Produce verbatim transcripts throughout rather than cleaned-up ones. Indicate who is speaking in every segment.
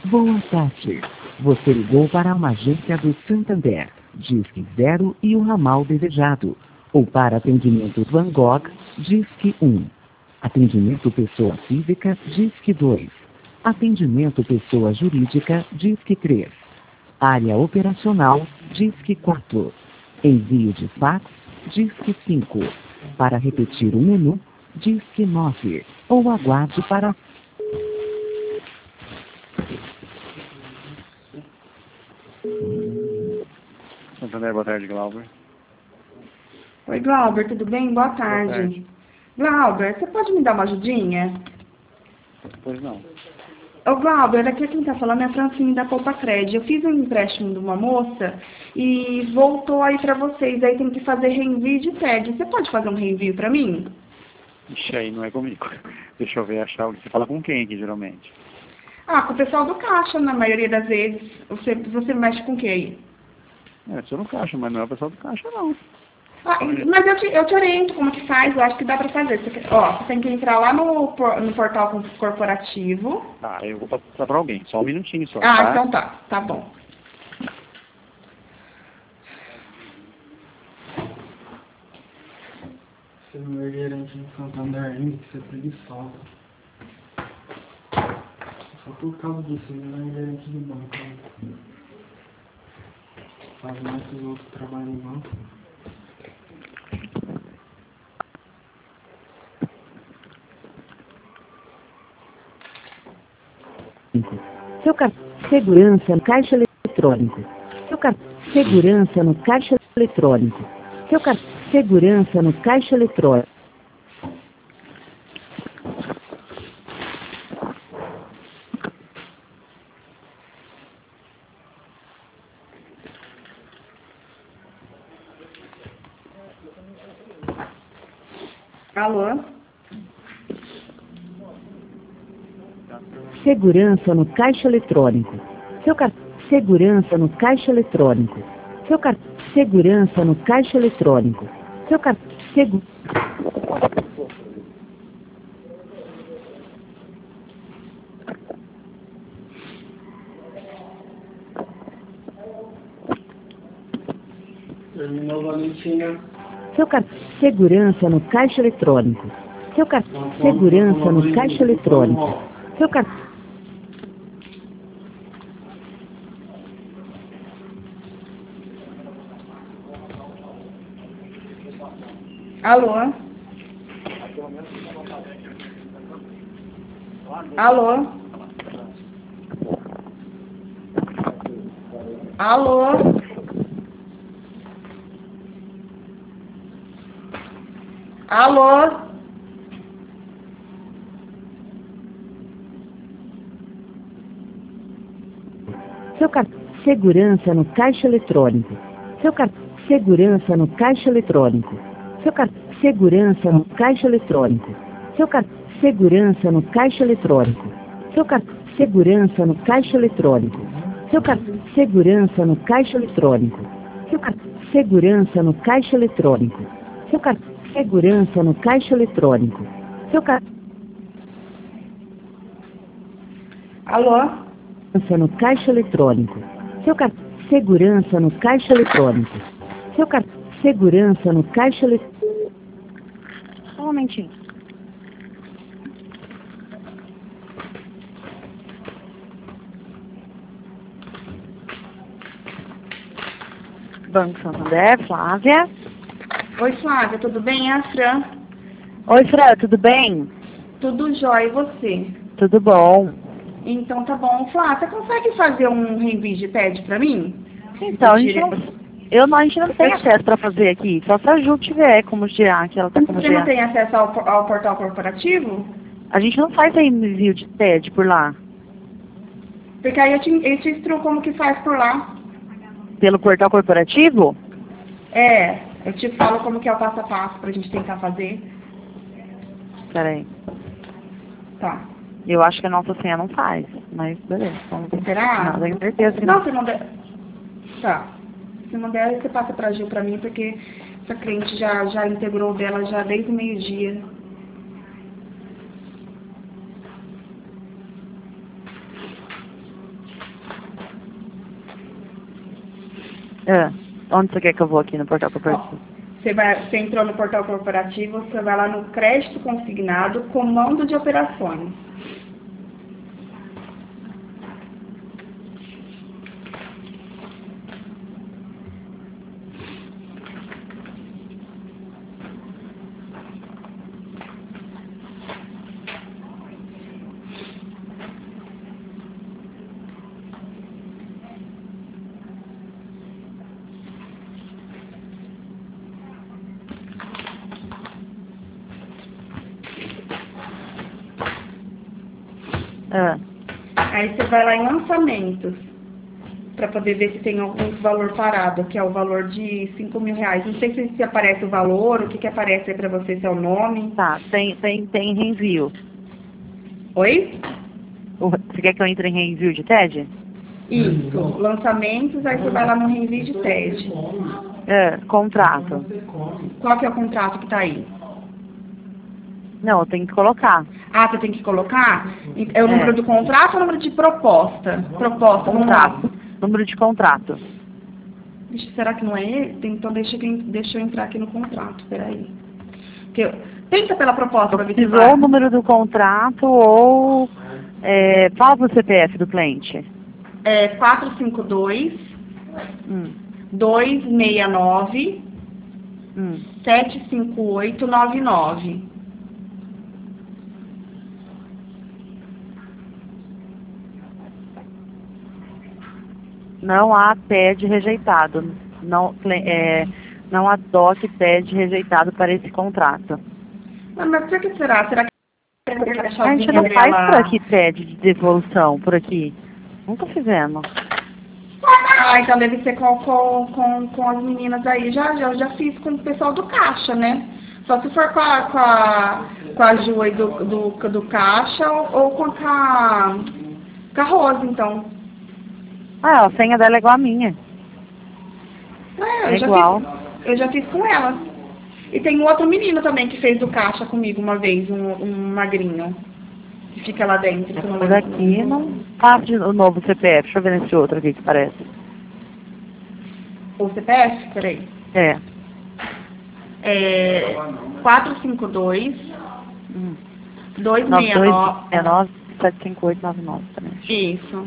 Speaker 1: Boa tarde. Você ligou para uma agência do Santander, Disque zero e o ramal desejado. Ou para atendimento Van Gogh, Disque um. Atendimento pessoa física, Disque dois. Atendimento pessoa jurídica, Disque três. Área operacional, Disque quatro. Envio de fax, Disque cinco. Para repetir o menu, Disque nove. Ou aguarde para...
Speaker 2: Santander, boa tarde, Glauber.
Speaker 3: Oi, Glauber, tudo bem? Boa tarde.
Speaker 2: Boa tarde.
Speaker 3: Glauber, você pode me dar uma ajudinha?
Speaker 2: Pois não.
Speaker 3: Ô, Glauber, aqui quem está falando é a Francine da Poupa Cred. Eu fiz um empréstimo de uma moça e voltou aí para vocês. Aí tem que fazer reenvio de T E D. Você pode fazer um reenvio para mim?
Speaker 2: Ixi, aí não é comigo. Deixa eu ver, achar. Você fala com quem aqui, geralmente?
Speaker 3: Ah, com o pessoal do caixa, na maioria das vezes. Você, você mexe com quem aí?
Speaker 2: É, sou no caixa, mas não é o pessoal do caixa, não.
Speaker 3: Ah, mas eu te, eu te oriento como que faz, eu acho que dá pra fazer. Você, quer- ó, você tem que entrar lá no, por- no portal corporativo.
Speaker 2: Tá, eu vou passar pra alguém. Só um minutinho só,
Speaker 3: Ah,
Speaker 2: tá?
Speaker 3: então tá, tá bom.
Speaker 4: Você não é gerente de Santander ainda, que você é preguiçoso. Só por causa disso, ele não é gerente de banco ainda. Faz mais que os outros trabalham em banco.
Speaker 1: Seu cartão segurança no caixa eletrônico. Seu cartão segurança no caixa eletrônico. Seu cartão segurança no caixa eletrônico.
Speaker 3: Alô?
Speaker 1: Segurança no caixa eletrônico. Seu cartão segurança no caixa eletrônico. Seu cartão segurança no caixa eletrônico. Seu cartão segu...
Speaker 4: Terminou, Valentina.
Speaker 1: Seu cartão segurança no caixa eletrônico. Seu cartão segurança no caixa eletrônico. Seu cartão
Speaker 3: Alô? Alô? Alô? Alô?
Speaker 1: Seu cartão segurança no caixa eletrônico. Seu cartão segurança no caixa eletrônico. Seu cartão segurança no caixa eletrônico. Seu cartão segurança no caixa eletrônico. Seu cartão segurança no caixa eletrônico. Seu cartão segurança no caixa eletrônico. Seu cartão segurança no caixa eletrônico. Seu cartão segurança no caixa eletrônico. Seu cartão
Speaker 3: Alô?
Speaker 1: segurança no caixa eletrônico. Seu cartão segurança no caixa eletrônico. Seu cartão segurança no caixa eletrônico.
Speaker 3: Só um momentinho.
Speaker 5: Banco Santander, Flávia.
Speaker 3: Oi, Flávia, tudo bem? É a Fran.
Speaker 5: Oi, Fran, tudo bem?
Speaker 3: Tudo jóia, e você?
Speaker 5: Tudo bom.
Speaker 3: Então tá bom. Flávia, você consegue fazer um reenvio de T E D pra mim?
Speaker 5: Então, a gente
Speaker 3: Dire-
Speaker 5: não, eu não, a gente não tem acesso para fazer aqui. Só se a Ju tiver como girar, que ela tá como
Speaker 3: Você não
Speaker 5: girar.
Speaker 3: tem acesso ao, por- ao portal corporativo?
Speaker 5: A gente não faz envio de T E D por lá.
Speaker 3: Porque aí eu te, eu te instruo como que faz por lá.
Speaker 5: Pelo portal corporativo?
Speaker 3: É, eu te falo como que é o passo a passo pra gente tentar fazer.
Speaker 5: Peraí.
Speaker 3: Tá.
Speaker 5: Eu acho que a nossa senha não faz, mas beleza. Vamos ver.
Speaker 3: Será?
Speaker 5: Não, tenho certeza que
Speaker 3: Não,
Speaker 5: não.
Speaker 3: se não der. Tá. Se não der, você passa pra Gil pra mim, porque essa cliente já, já integrou o dela já desde o meio-dia.
Speaker 5: É. Onde você quer que eu vou aqui no portal corporativo?
Speaker 3: Você, vai, você entrou no portal corporativo, você vai lá no crédito consignado, comando de operações.
Speaker 5: É.
Speaker 3: Aí você vai lá em lançamentos, para poder ver se tem algum valor parado, que é o valor de cinco mil reais. Não sei se, se aparece o valor, o que, que aparece aí para você, se é o nome.
Speaker 5: Tá, tem, tem, tem reenvio.
Speaker 3: Oi?
Speaker 5: O- Você quer que eu entre em reenvio de T E D?
Speaker 3: Isso, lançamentos, aí você vai lá no reenvio de T E D.
Speaker 5: É, contrato.
Speaker 3: Qual que é o contrato que está aí?
Speaker 5: Não, eu tenho que colocar.
Speaker 3: Ah, você tem que colocar? É o número
Speaker 5: É.
Speaker 3: do contrato ou o número de proposta? Proposta, vamos lá.
Speaker 5: Contrato. Número de contrato.
Speaker 3: Deixa- Será que não é ele? Tem- Então deixa, eu- deixa eu entrar aqui no contrato, peraí. Porque eu- Tenta pela proposta para ver se
Speaker 5: Precisou
Speaker 3: vai.
Speaker 5: o número do contrato ou... É, fala pro C P F do cliente.
Speaker 3: É quatro cinco dois,
Speaker 5: Hum,
Speaker 3: dois seis nove,
Speaker 5: hum.
Speaker 3: sete cinco oito nove nove.
Speaker 5: Não há T E D rejeitado. Não, é, não há D O C T E D rejeitado para esse contrato.
Speaker 3: Mas, mas por que será? Será que é porque a
Speaker 5: A gente
Speaker 3: chavinha
Speaker 5: não faz
Speaker 3: dela...
Speaker 5: por aqui T E D de devolução, por aqui. Nunca fizemos.
Speaker 3: Ah, então deve ser com, com, com, com as meninas aí. Já, já, já fiz com o pessoal do caixa, né? Só se for com a, com a, com a Ju aí do, do, do caixa ou, ou com a, com a Rosa, então.
Speaker 5: Ah, a senha dela é igual a minha.
Speaker 3: É, eu,
Speaker 5: É
Speaker 3: já
Speaker 5: igual.
Speaker 3: Fiz, eu já fiz com ela. E tem um outro menino também que fez do caixa comigo uma vez, um, um magrinho. Que fica lá dentro. Que eu não
Speaker 5: Por
Speaker 3: lembro.
Speaker 5: aqui não faz de- o novo C P F. Deixa eu ver nesse outro aqui que parece.
Speaker 3: O C P F? Peraí.
Speaker 5: É.
Speaker 3: É quatro cinco dois,
Speaker 5: Hum.
Speaker 3: dois
Speaker 5: nove
Speaker 3: seis
Speaker 5: dois
Speaker 3: nove.
Speaker 5: é nove sete cinco oito nove nove também.
Speaker 3: Isso.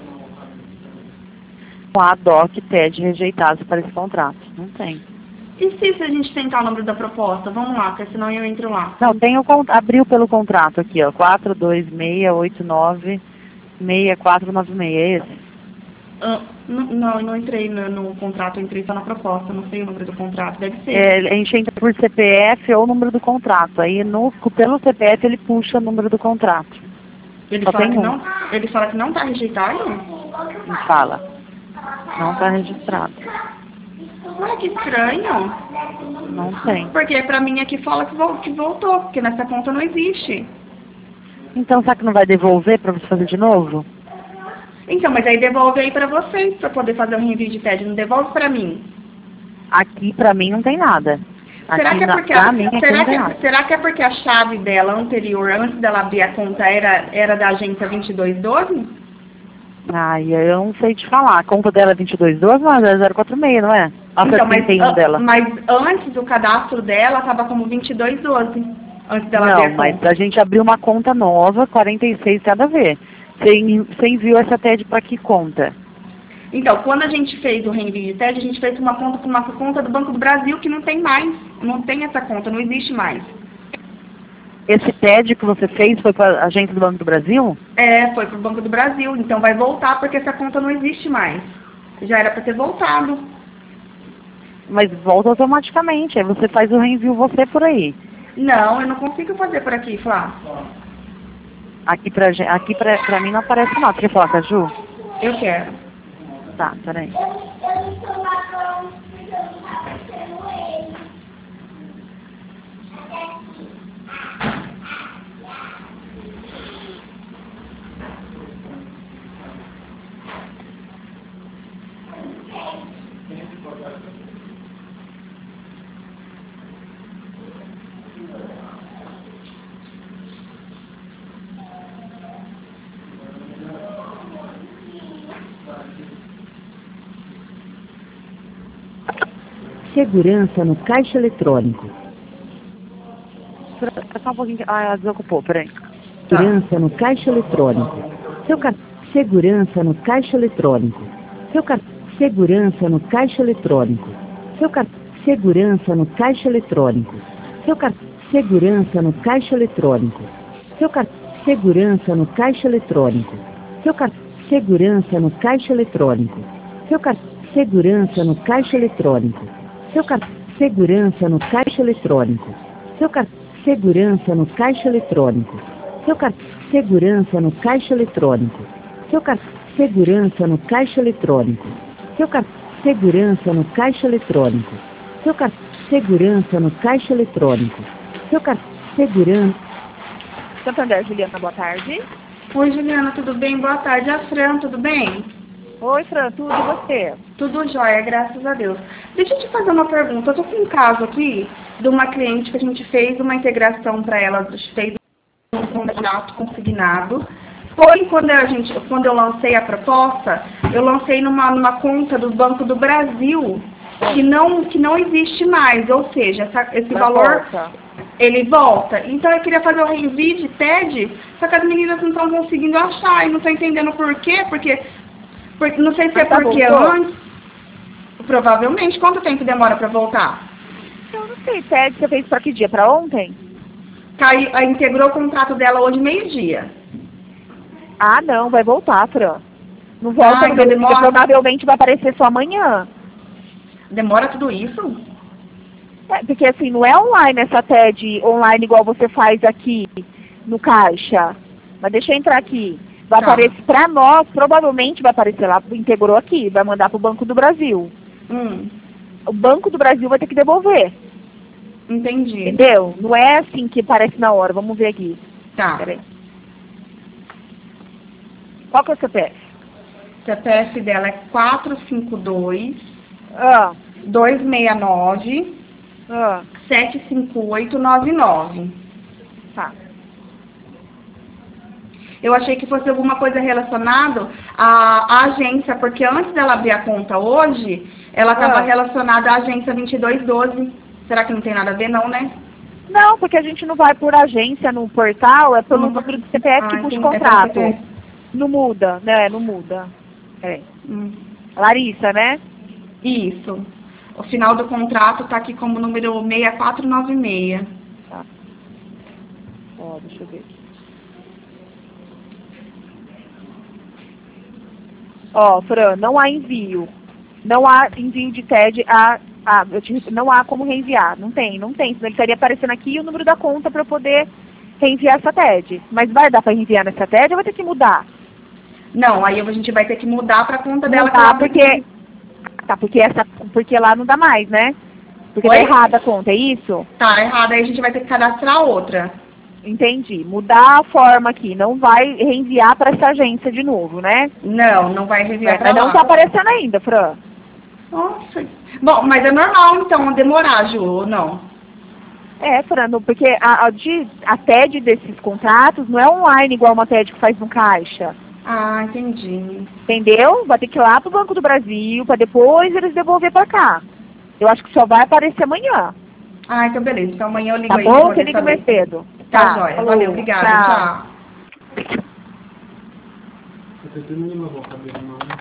Speaker 5: Com a D O C T E D rejeitados para esse contrato. Não tem.
Speaker 3: E se, se a gente tentar o número da proposta? Vamos lá, porque senão eu entro lá.
Speaker 5: Não, tem o con- abriu pelo contrato aqui, ó. quatro dois seis oito nove seis quatro nove seis, é esse?
Speaker 3: Ah, não, não, eu não entrei no, no contrato, eu entrei só na proposta, não sei o número do contrato, deve ser.
Speaker 5: É, a gente entra por C P F ou número do contrato. Aí no, pelo C P F ele puxa o número do contrato.
Speaker 3: ele,
Speaker 5: só
Speaker 3: fala
Speaker 5: tem
Speaker 3: que
Speaker 5: um.
Speaker 3: não, ele fala que não está rejeitado?
Speaker 5: E fala. Não está registrado.
Speaker 3: Ué, que estranho.
Speaker 5: Não tem.
Speaker 3: Porque pra mim aqui fala que, vol que voltou, porque nessa conta não existe.
Speaker 5: Então, será que não vai devolver para você fazer de novo?
Speaker 3: Então, mas aí devolve aí pra vocês, pra poder fazer um envio de T E D, não devolve pra mim.
Speaker 5: Aqui pra mim não tem nada.
Speaker 3: Será
Speaker 5: Aqui
Speaker 3: que, é
Speaker 5: na-
Speaker 3: porque
Speaker 5: pra
Speaker 3: a,
Speaker 5: mim aqui
Speaker 3: será,
Speaker 5: não
Speaker 3: que,
Speaker 5: tem
Speaker 3: é-
Speaker 5: nada.
Speaker 3: será que é porque a chave dela anterior, antes dela abrir a conta, era, era da agência vinte e dois doze?
Speaker 5: Ai, eu não sei te falar. A conta dela é vinte e dois doze, mas é zero quatro seis, não é? A
Speaker 3: Então, mas,
Speaker 5: trinta e um
Speaker 3: an-
Speaker 5: dela.
Speaker 3: mas antes o cadastro dela estava como vinte e dois doze, antes dela abrir
Speaker 5: Não,
Speaker 3: a
Speaker 5: mas
Speaker 3: conta.
Speaker 5: a gente abriu uma conta nova, quarenta e seis cada vez. Você, en- você enviou essa T E D para que conta?
Speaker 3: Então, quando a gente fez o reenvio de T E D, a gente fez uma conta com uma conta do Banco do Brasil que não tem mais. Não tem essa conta, não existe mais.
Speaker 5: Esse T E D que você fez foi para a agência do Banco do Brasil?
Speaker 3: É, foi pro Banco do Brasil, então vai voltar porque essa conta não existe mais. Já era para ter voltado.
Speaker 5: Mas volta automaticamente. Aí você faz o reenvio você por aí.
Speaker 3: Não, eu não consigo fazer por aqui, Flá.
Speaker 5: Aqui pra, gen- aqui pra, pra mim não aparece não. Você quer falar com a Ju?
Speaker 3: Eu quero.
Speaker 5: Tá, peraí.
Speaker 1: segurança no caixa eletrônico,
Speaker 5: Só um pouquinho. Ah, desocupou, peraí.
Speaker 1: segurança no caixa eletrônico, seu car... segurança no caixa eletrônico, seu car... segurança no caixa eletrônico, seu car... segurança no caixa eletrônico, seu car... segurança no caixa eletrônico, seu car... segurança no caixa eletrônico, seu car... segurança no caixa eletrônico, seu car... segurança no caixa eletrônico, seu car... segurança no caixa eletrônico, seu car... segurança no caixa eletrônico, seu car... segurança no caixa eletrônico, seu car... segurança no caixa eletrônico, seu car... segurança no caixa eletrônico, seu car... segurança no caixa eletrônico, seu car... segurança...
Speaker 5: Santander, Juliana, boa tarde.
Speaker 3: Oi, Juliana, tudo bem? Boa tarde. A Fran, tudo bem?
Speaker 5: Oi, Fran, tudo e você?
Speaker 3: Tudo jóia, graças a Deus. Deixa eu te fazer uma pergunta. Eu tô com um caso aqui de uma cliente que a gente fez uma integração para ela, fez um contrato consignado. Porém, quando, a gente, quando eu lancei a proposta, eu lancei numa, numa conta do Banco do Brasil que não, que não existe mais, ou seja, essa, esse
Speaker 5: Vai
Speaker 3: valor,
Speaker 5: volta.
Speaker 3: ele volta. Então eu queria fazer o reenvio de T E D, só que as meninas não estão conseguindo achar e não estão entendendo por quê, porque, porque não sei se é
Speaker 5: Mas tá
Speaker 3: porque
Speaker 5: voltou?
Speaker 3: antes, provavelmente, quanto tempo demora para voltar?
Speaker 5: Eu não sei, Ted, você fez pra que dia? Pra ontem?
Speaker 3: Caiu, a- integrou o contrato dela hoje meio-dia.
Speaker 5: Ah, não, vai voltar, Fran. Não volta
Speaker 3: Ah,
Speaker 5: no
Speaker 3: então
Speaker 5: mesmo dia,
Speaker 3: demora?
Speaker 5: provavelmente vai aparecer só amanhã.
Speaker 3: Demora tudo isso?
Speaker 5: É, porque assim, não é online essa T E D online igual você faz aqui no caixa. Mas deixa eu entrar aqui. Vai
Speaker 3: Tá.
Speaker 5: aparecer pra nós, provavelmente vai aparecer lá, integrou aqui, vai mandar pro Banco do Brasil.
Speaker 3: Hum,
Speaker 5: O Banco do Brasil vai ter que devolver,
Speaker 3: entendi.
Speaker 5: entendeu? Não é assim que aparece na hora. Vamos ver aqui.
Speaker 3: Tá.
Speaker 5: Peraí. Qual que é o C P F?
Speaker 3: O C P F dela é quatro cinco dois,
Speaker 5: Ah,
Speaker 3: dois seis nove,
Speaker 5: ah,
Speaker 3: sete cinco oito nove nove.
Speaker 5: tá.
Speaker 3: Eu achei que fosse alguma coisa relacionada à, à agência, porque antes dela abrir a conta hoje, ela estava
Speaker 5: Ah.
Speaker 3: relacionada à agência vinte e dois doze. Será que não tem nada a ver, não, né?
Speaker 5: Não, porque a gente não vai por agência no portal, é pelo
Speaker 3: Não.
Speaker 5: número do C P F
Speaker 3: Ah,
Speaker 5: que puxa o
Speaker 3: entendi. É pelo
Speaker 5: contrato.
Speaker 3: C P F.
Speaker 5: Não muda, né? Não muda. É.
Speaker 3: Hum.
Speaker 5: Larissa, né?
Speaker 3: Isso. O final do contrato está aqui como número seis quatro nove seis.
Speaker 5: Tá. Ó, deixa eu ver aqui. Ó, Fran, não há envio. Não há envio de T E D a, a eu te, não há como reenviar. Não tem, não tem. Senão ele estaria aparecendo aqui o número da conta para eu poder reenviar essa T E D. Mas vai dar para reenviar nessa T E D ou vai ter que mudar?
Speaker 3: Não, aí a gente vai ter que mudar para a conta dela.
Speaker 5: Não
Speaker 3: que
Speaker 5: dá,
Speaker 3: ela-
Speaker 5: porque. Tá, porque essa. Porque lá não dá mais, né? Porque
Speaker 3: Oi?
Speaker 5: tá errada a conta, é isso?
Speaker 3: Tá errado, aí a gente vai ter que cadastrar outra.
Speaker 5: Entendi. Mudar a forma aqui. Não vai reenviar para essa agência de novo, né?
Speaker 3: Não, não vai reenviar
Speaker 5: É,
Speaker 3: para
Speaker 5: mas
Speaker 3: lá.
Speaker 5: não tá aparecendo ainda, Fran.
Speaker 3: Nossa. Bom, mas é normal então demorar, Ju, ou não?
Speaker 5: É, Fran, não- porque a, a, de, a T E D desses contratos não é online igual uma T E D que faz no caixa.
Speaker 3: Ah, entendi.
Speaker 5: Entendeu? Vai ter que ir lá pro Banco do Brasil para depois eles devolver para cá. Eu acho que só vai aparecer amanhã.
Speaker 3: Ah, então beleza. Então amanhã eu ligo
Speaker 5: Tá
Speaker 3: aí pra
Speaker 5: bom?
Speaker 3: poder
Speaker 5: Você liga
Speaker 3: saber.
Speaker 5: mais cedo.
Speaker 3: Tá, joia.
Speaker 5: falou.
Speaker 3: Valeu, obrigada.
Speaker 5: Tchau.
Speaker 3: Tchau.
Speaker 4: Você termina de lavar o cabelo, não?